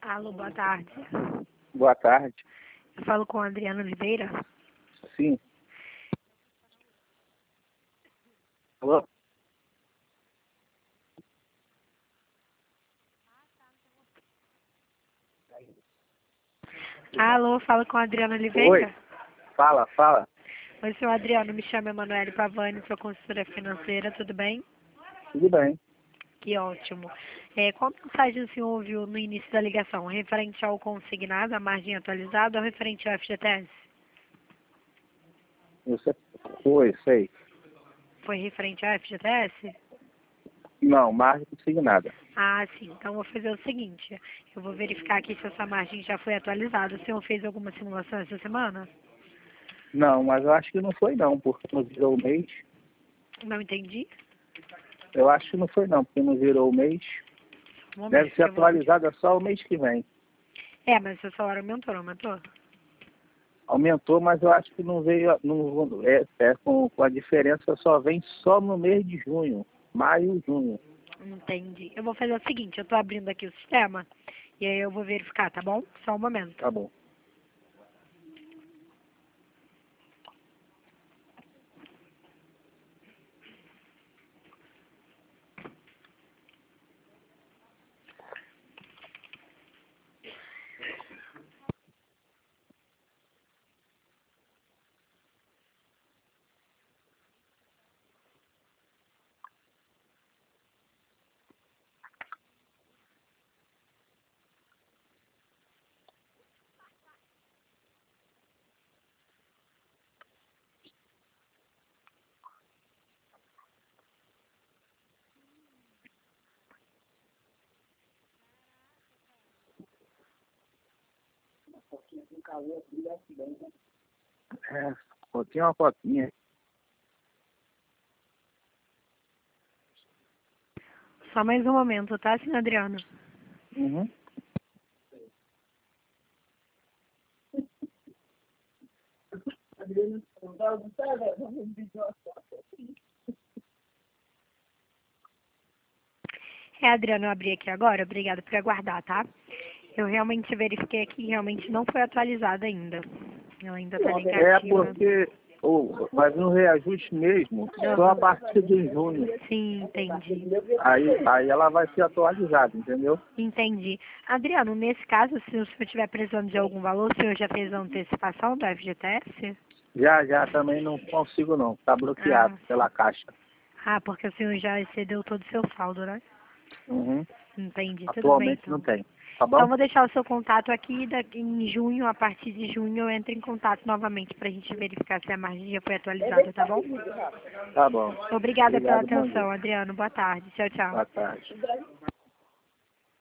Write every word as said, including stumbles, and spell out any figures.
Alô, boa tarde. Boa tarde. Eu falo com a Adriana Oliveira. Sim. Alô? Alô, falo com a Adriana Oi. Oliveira. Fala, fala. Oi, senhor Adriano, me chamo Emanuele Pavani, sou consultora financeira, tudo bem? Tudo bem. Que ótimo. É, qual mensagem o senhor ouviu no início da ligação? Referente ao consignado, a margem atualizada ou referente ao F G T S? Você foi, sei. Foi referente ao F G T S? Não, margem consignada. Ah, sim. Então, vou fazer o seguinte. Eu vou verificar aqui se essa margem já foi atualizada. O senhor fez alguma simulação essa semana? Não, mas eu acho que não foi não, porque não virou o mês. Não entendi. Eu acho que não foi não, porque não virou o mês. Um momento, Deve ser que eu vou- atualizada só o mês que vem. É, mas seu salário aumentou, não aumentou? Aumentou, mas eu acho que não veio, não, é, é com, com a diferença só vem só no mês de junho, maio e junho. Entendi. Eu vou fazer o seguinte, eu tô abrindo aqui o sistema e aí eu vou verificar, tá bom? Só um momento. Tá bom. É, tinha uma fotinha. Só mais um momento, tá, senhor Adriano? Uhum. É, Adriano, eu abri aqui agora, obrigada por aguardar, tá? Eu realmente verifiquei aqui e realmente não foi atualizada ainda. Ela ainda tá É negativa. porque oh, vai vir um reajuste mesmo só a partir de junho. Sim, entendi. Aí, aí ela vai ser atualizada, entendeu? Entendi. Adriano, nesse caso, se o senhor estiver precisando de algum valor, o senhor já fez a antecipação do F G T S? Já, já também não consigo não. Está bloqueado Ah, pela caixa. ah, porque o senhor já excedeu todo o seu saldo, né? Uhum. Entendi, tudo bem Atualmente não então. tem. Tá bom? Então vou deixar o seu contato aqui e daqui em junho, a partir de junho, eu entro em contato novamente para a gente verificar se a margem já foi atualizada, tá bom? Tá bom. Obrigada pela Obrigado, bom dia. atenção, Adriano. Boa tarde. Tchau, tchau. Boa tarde.